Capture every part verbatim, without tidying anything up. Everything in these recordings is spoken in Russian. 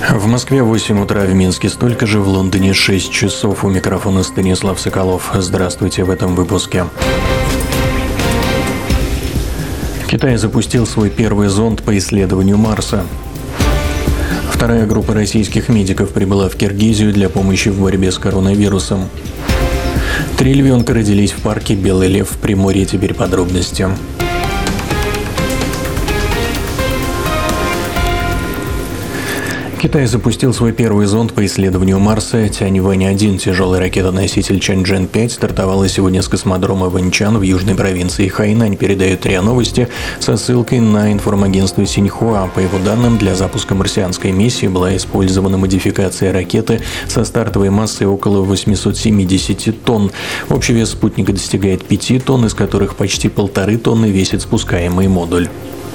В Москве восемь утра, в Минске столько же, в Лондоне шесть часов. У микрофона Станислав Соколов. Здравствуйте в этом выпуске. Китай запустил свой первый зонд по исследованию Марса. Вторая группа российских медиков прибыла в Киргизию для помощи в борьбе с коронавирусом. Три львенка родились в парке «Белый лев» в Приморье. Теперь подробности. Китай запустил свой первый зонд по исследованию Марса. Тяньвэнь один, тяжелый ракетоноситель Чэньчжэнь пять, стартовала сегодня с космодрома Вэньчан в южной провинции Хайнань, передает РИА Новости со ссылкой на информагентство Синьхуа. По его данным, для запуска марсианской миссии была использована модификация ракеты со стартовой массой около восемьсот семьдесят тонн. Общий вес спутника достигает пяти тонн, из которых почти полторы тонны весит спускаемый модуль.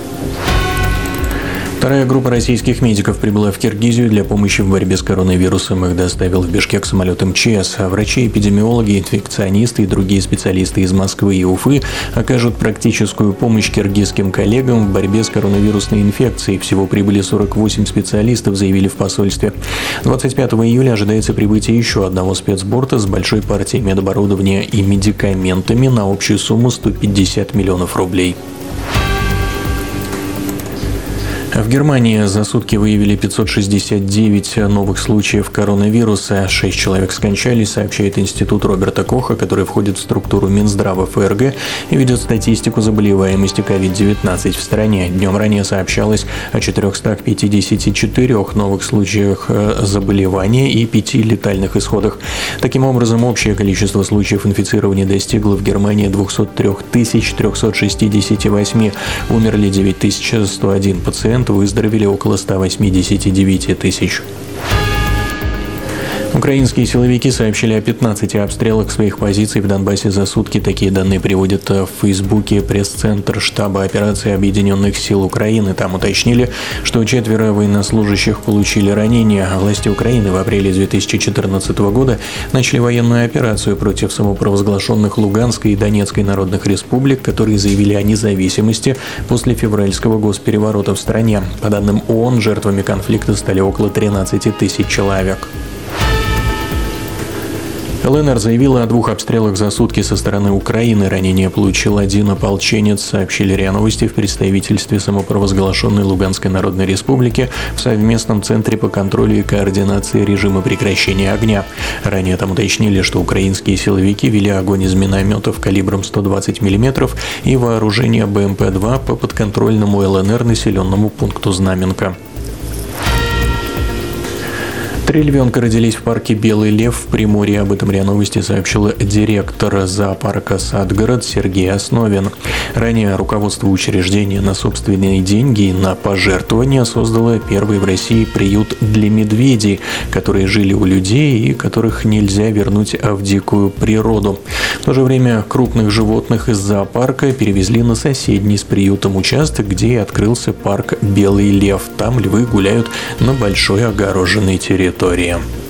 Вторая группа российских медиков прибыла в Киргизию для помощи в борьбе с коронавирусом. Их доставил в Бишкек самолет эм че эс. А врачи, эпидемиологи, инфекционисты и другие специалисты из Москвы и Уфы окажут практическую помощь киргизским коллегам в борьбе с коронавирусной инфекцией. Всего прибыли сорок восемь специалистов, заявили в посольстве. двадцать пятого июля ожидается прибытие еще одного спецборта с большой партией медоборудования и медикаментами на общую сумму сто пятьдесят миллионов рублей. В Германии за сутки выявили пятьсот шестьдесят девять новых случаев коронавируса. Шесть человек скончались, сообщает Институт Роберта Коха, который входит в структуру Минздрава ФРГ и ведет статистику заболеваемости ковид девятнадцать в стране. Днем ранее сообщалось о четырехстах пятидесяти четырёх новых случаях заболевания и пяти летальных исходах. Таким образом, общее количество случаев инфицирования достигло в Германии двухсот трёх тысяч трёхсот шестидесяти восьми. Умерли девять тысяч сто один пациент. Выздоровели около ста восьмидесяти девяти тысяч. Украинские силовики сообщили о пятнадцати обстрелах своих позиций в Донбассе за сутки. Такие данные приводят в Фейсбуке пресс-центр штаба операции Объединенных сил Украины. Там уточнили, что четверо военнослужащих получили ранения. Власти Украины в апреле две тысячи четырнадцатого года начали военную операцию против самопровозглашенных Луганской и Донецкой народных республик, которые заявили о независимости после февральского госпереворота в стране. По данным ООН, жертвами конфликта стали около тринадцати тысяч человек. ЛНР заявила о двух обстрелах за сутки со стороны Украины. Ранение получил один ополченец, сообщили РИА Новости в представительстве самопровозглашенной Луганской Народной Республики в совместном центре по контролю и координации режима прекращения огня. Ранее там уточнили, что украинские силовики вели огонь из минометов калибром сто двадцать миллиметров и вооружения бэ эм пэ два по подконтрольному ЛНР населенному пункту Знаменка. Три львенка родились в парке «Белый лев» в Приморье. Об этом РИА Новости сообщил директор зоопарка «Садгород» Сергей Основин. Ранее руководство учреждения на собственные деньги и на пожертвования создало первый в России приют для медведей, которые жили у людей и которых нельзя вернуть в дикую природу. В то же время крупных животных из зоопарка перевезли на соседний с приютом участок, где и открылся парк «Белый лев». Там львы гуляют на большой огороженной территории.